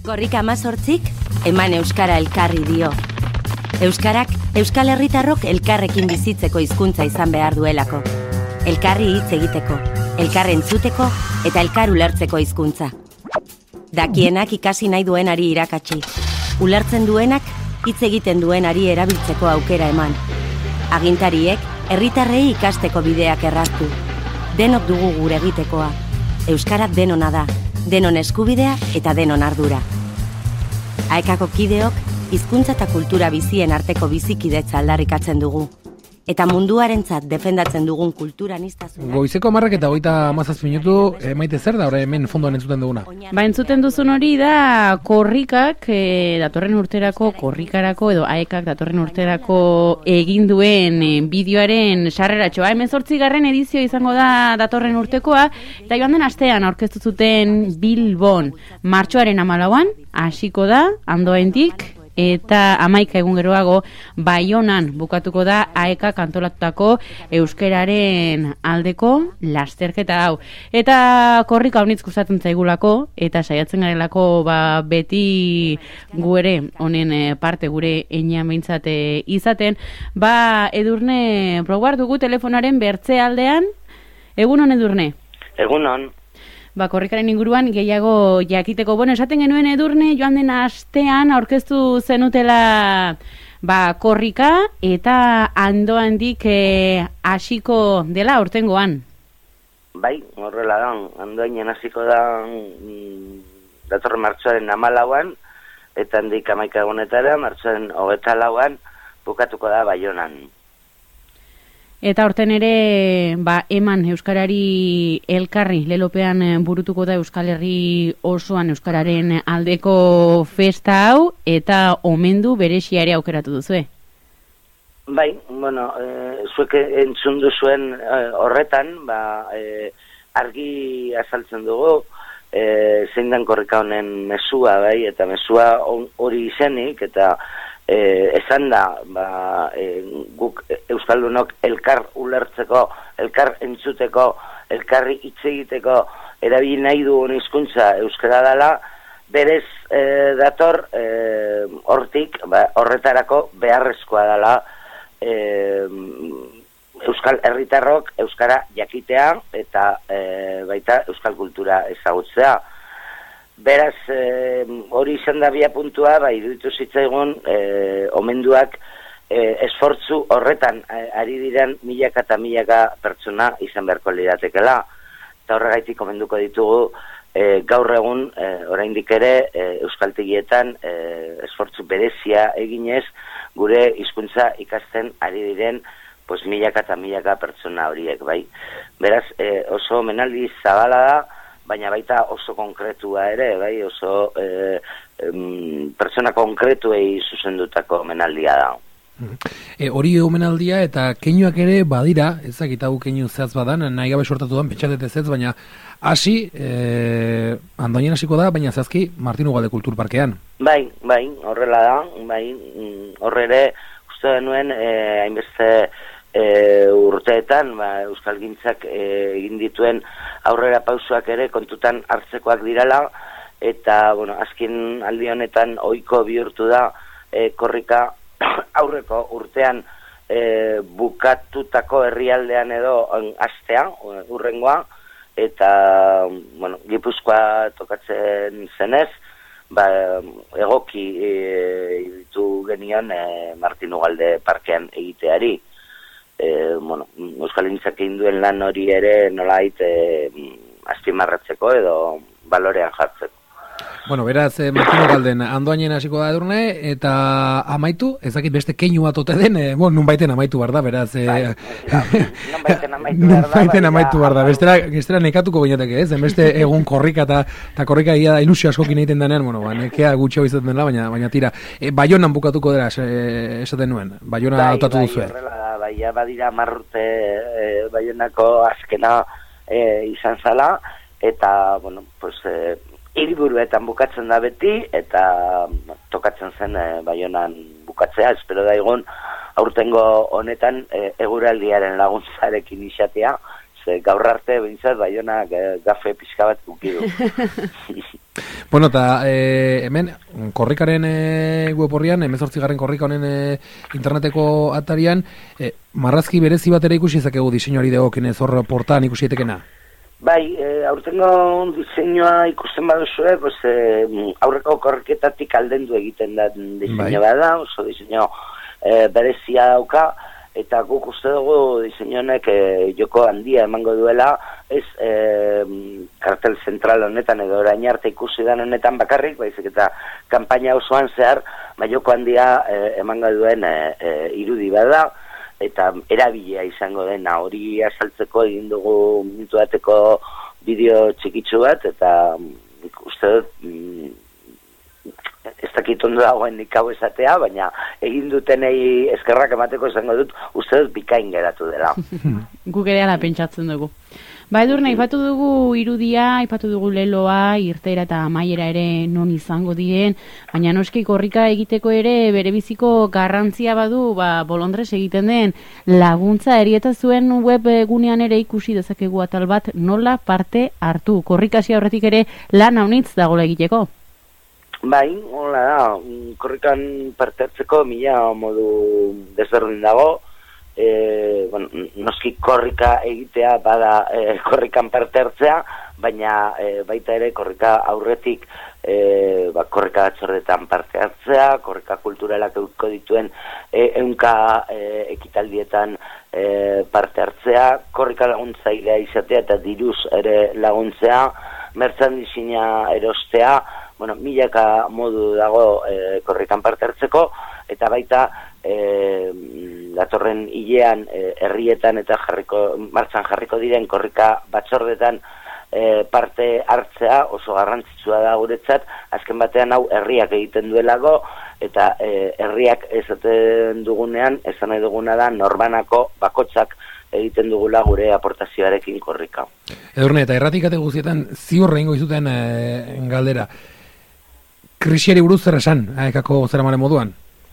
Korrika 18 eman euskara elkarri dio. Euskarak euskal herritarrok elkarrekin bizitzeko hizkuntza izan behar duelako. Elkarri hitz egiteko, elkar entzuteko eta elkar ulertzeko hizkuntza. Dakienak ikasi nahi duenari irakatsi. Ulertzen duenak hitz egiten duenari erabiltzeko aukera eman. Agintariek herritarrei ikasteko bideak erraztu. Denok dugu gure egitekoa. Euskara denona da, denon eskubidea eta denon ardura. Aekako kideok, hizkuntza eta kultura bizien arteko bizikidetza aldarrikatzen dugu. Eta munduarentzat defendatzen dugun kulturaniztasuna. Goizeko 10:17 minutu, Maite zer da, orain hemen fondoan entzuten duguna? Entzuten duzun hori da korrikak, datorren urterako korrikarako, edo aekak datorren urterako egin duen bideoaren sarreratxoa. 18. edizio izango da datorren urtekoa, eta joan den astean aurkeztu zuten Bilbon. Martxoaren 14an, hasiko da, Andoaindik, eta 11 egun geroago Baionan bukatuko da aekak antolatutako euskeraren aldeko lasterketa hau. Eta korrika honitz gustatzen zaigulako, eta saiatzen garelako beti gu ere honen parte gure einean behintzat izaten, Edurne probar dugu telefonaren bertze aldean. Egunon, Edurne? Egunon. Korrikaren inguruan gehiago jakiteko. Esaten genuen, Edurne, joan den astean aurkeztu zenutela korrika eta Andoaindik hasiko dela aurtengoan. Bai, horrela da. Andoainen hasiko da datorren martxoaren 14an, eta handik 11 egunetara, martxoaren 24an bukatuko da Baionan. Eta horten ere, eman euskarari elkarri lelopean burutuko da Euskal Herri osoan euskararen aldeko festa hau, eta omendu berezia ere aukeratu duzue. Bai, zuek entzun duzuen horretan, argi azaltzen dugu, zein den korrika honen mezua, eta mezua hori izenik, eta esan da, guk euskaldunok elkar ulertzeko, elkar entzuteko, elkarri hitz egiteko erabili nahi dugun hizkuntza euskara dela, berez dator hortik, horretarako beharrezkoa dela euskal herritarrok euskara jakitea eta baita euskal kultura ezagutzea. Beraz, hori izan da bia puntua, iruditu zitzaigun, omenduak esfortzu horretan ari diren milaka eta milaka pertsona izan beharko liratekela. Eta horregaitik omenduko ditugu, gaur egun, oraindik ere, euskaltegietan esfortzu berezia eginez, gure hizkuntza ikasten ari diren milaka eta milaka pertsona horiek, bai. Beraz, oso omenaldi zabala da, baina baita oso konkretua ere, bai, oso pertsona konkretuei zuzendutako omenaldia da. Hori omenaldia eta keinuak ere badira, ezakit hau keinu zehatz badan, nahi gabe sortatu dan, pentsatet ez, baina hasi, Andoainen hasiko da, baina zehazki Martin Ugalde Kulturparkean. Bai, horrela da, horre ere, uste denuen, hainbeste urteetan, euskalgintzak egin dituen aurrera pausoak ere kontutan hartzekoak dirala, eta, azken aldi honetan ohiko bihurtu da korrika aurreko urtean bukatutako herrialdean edo hastea, urrengoa, eta, Gipuzkoa tokatzen zenez, egoki ditu genion Martin Ugalde Parkean egiteari. Euskalgintzak egin duen lan hori ere nolait azpimarratzeko edo balorean jartzeko. Beraz, Martin Ugalden Andoainen hasiko da Edurne, eta amaitu, ezakit beste keinu bat ote den, nunbaiten amaitu behar da, beraz... Nunbaiten amaitu behar da, bestera nekatuko ginetek, ez? Beste egun korrika eta korrika egia da ilusio askokin egiten denean, nekea gutxo izaten dela, baina tira. Baionan bukatuko dela, esaten nuen, Baiona hautatu duzu. Baia badira marrute Baionako azkena izan zala, eta, hiriburuetan bukatzen da beti, eta tokatzen zen Baionan bukatzea, espero da egon aurtengo honetan eguraldiaren laguntzarekin izatea, gaur arte behintzat Baionak gafe pixka bat ukidu. Bueno, eta hemen korrikaren web horrian, 18. korrika honen interneteko atarian, marrazki berezi bat ere ikusi ezakegu diseinuari dagokienez hor portaan ikusi etekena? Bai, aurtengo diseinua ikusten baduzue, pues, aurreko korriketatik aldendu egiten da diseinu bada, oso diseinu berezia dauka, eta guk uste dugu diseinu honek joko handia emango duela, ez kartel zentral honetan edo orain arte ikusi dan honetan bakarrik, baizik eta kanpaina osoan zehar, joko handia emango duen irudi bada, eta erabilia izango dena, hori azaltzeko egin dugu minutu bateko bideo txikitsu bat, eta uste dut ez dakit ondo dagoen nik hau esatea, baina egin dutenei eskerrak emateko izango dut, uste dut bikain geratu dela. Guk ere ala pentsatzen dugu. Ba, Edurne, aipatu dugu irudia, aipatu dugu leloa, irteera eta amaiera ere non izango diren, baina noski korrika egiteko ere berebiziko garrantzia badu, Bolondres egiten den laguntza erieta zuen web gunean ere ikusi dezakegu atal bat nola parte hartu. Korrikasia horretik ere lan haunitz dagoela egiteko. Bai, hola da, korrikan parte hartzeko mila modu desberdin dago, noski korrika egitea bada korrikan parte hartzea, baina baita ere korrika aurretik korrika batzordetan parte hartzea, korrika kulturalak eusko dituen ehunka ekitaldietan parte hartzea, korrika laguntzailea izatea eta diruz ere laguntzea, merchandisina erostea, milaka modu dago korrikan parte hartzeko, eta baita datorren hilean herrietan eta martxan jarriko diren korrika batzordetan parte hartzea oso garrantzitsua da guretzat, azken batean hau herriak egiten duelago, eta herriak esaten dugunean, esan nahi duguna da norbanako bakotzak egiten dugula gure aportazioarekin korrika. Edurne, eta erratikate guztietan ziur egingo izuten galdera. Krisiari buruz zer esan, aekako zeramaren moduan?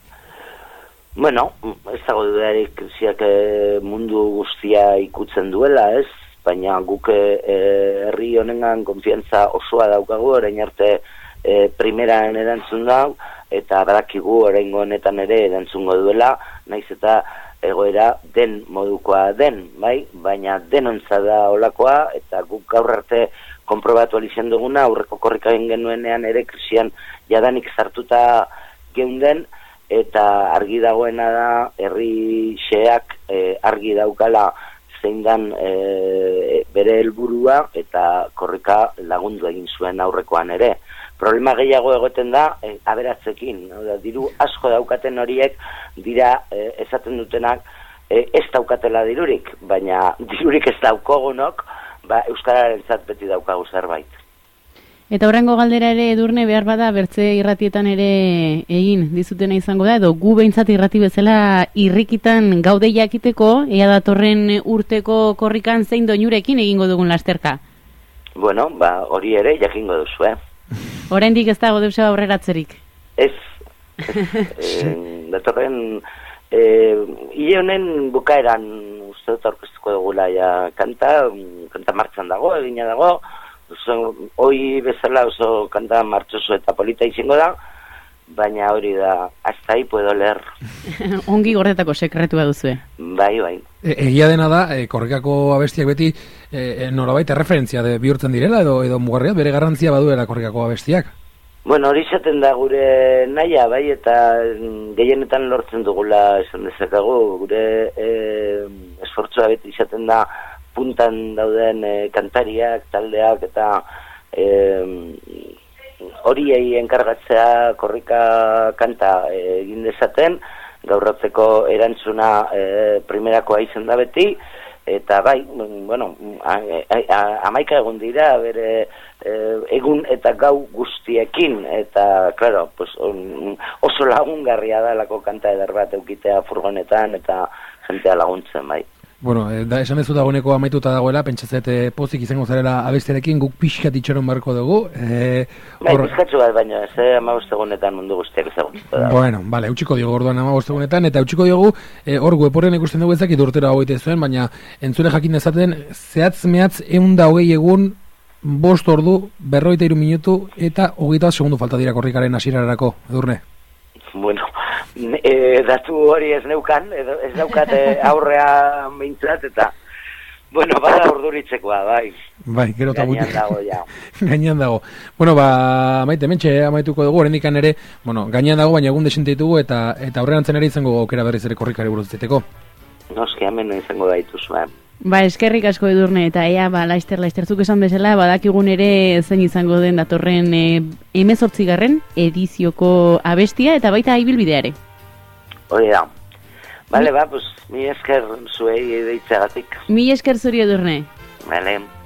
Bueno, ez dago dudarik krisiak mundu guztia ikutzen duela, ez? Baina guk herri honengan konfiantza osoa daukagu, orain arte primeran erantzun dau, eta badakigu oraingo honetan ere erantzungo duela, naiz eta egoera den modukoa den, bai? Baina denontza da olakoa, eta guk gaur arte konprobatu alizan duguna, aurreko korrika egin genuenean ere krisian jadanik sartuta geunden, eta argi dagoena da herri xeak argi daukala zein dan bere helburua, eta korrika lagundu egin zuen aurrekoan ere. Problema gehiago egoten da aberatzekin, diru asko daukaten horiek dira esaten dutenak ez daukatela dirurik, baina dirurik ez daukogunok, euskararentzat beti daukagu zerbait. Eta horrengo galdera ere Edurne behar bada bertze irratietan ere egin dizutena izango da, edo gu behintzat irrati bezala irrikitan gaude jakiteko, ea datorren urteko korrikan zein doinurekin egingo dugun lasterka? Bueno, hori ere jakingo duzu, Oraindik ez dago deusea aurreratzerik? Ez. Datorren hile honen bukaeran uste dut aurkeztuko dugula kanta martxan dago, egina dago, hoi bezala oso kanta martxoso eta polita izango da, baina hori da, hasta ahí puedo leer. Ongi gordetako sekretua duzue. Bai. Egia dena da, korrikako abestiak beti norabait erreferentzia bihurtzen direla, edo mugarria bere garrantzia baduela korrikako abestiak? Bueno, hori izaten da gure naia, bai, eta gehienetan lortzen dugula esan dezakagu, gure esfortzua beti izaten da puntan dauden kantariak, taldeak, eta horiei enkargatzea korrika kanta egin dezaten, gaurratzeko erantzuna primerakoa izan da beti, eta bai, bueno, 11 egun dira, bere egun eta gau guztiekin, eta, claro, pues, oso lagungarria da lako kanta eder bat eukitea furgonetan, eta jentea laguntzen, bai. Bueno, esan dezu dagoeneko amaituta dagoela, pentsatzet pozik izango zarela abesterekin, guk pixkat itxoron barko dugu. Bai, pizkatzu bat baino, ez, 15 egunetan mundu guztiak ezagutuko da. Bueno, vale, eutxiko diogu orduan 15 egunetan, eta eutxiko diogu, hor web ikusten dugu ezakit urtera hogeite zuen, baina entzule jakin dezaten, zehatz mehatz 120 egun 5 ordu, 53 minutu eta 21 segundu falta dira korrikaren hasierarako, Edurne. Bueno, datu hori ez neukan, ez daukat aurrea mintzat, eta, bueno, bada urduritzekoa, bai. Bai, gero eta Gainean dago, ja. Gainean dago. Bueno, maite, mentxe, amaituko dugu, orendikan ere, gainean dago, baina egun desente ditugu, eta aurrerantzen ere izango aukera berriz ere korrikari buruz diteko. Noski, hemen izango daituzu, Eskerrik asko Edurne, eta ea, laizterzuk esan bezala, badakigun ere zein izango den datorren 18. edizioko abestia, eta baita ibilbideare. Hori da. Bale, pues, mi esker zuei deitzeagatik. Mi esker zuri Edurne. Bale.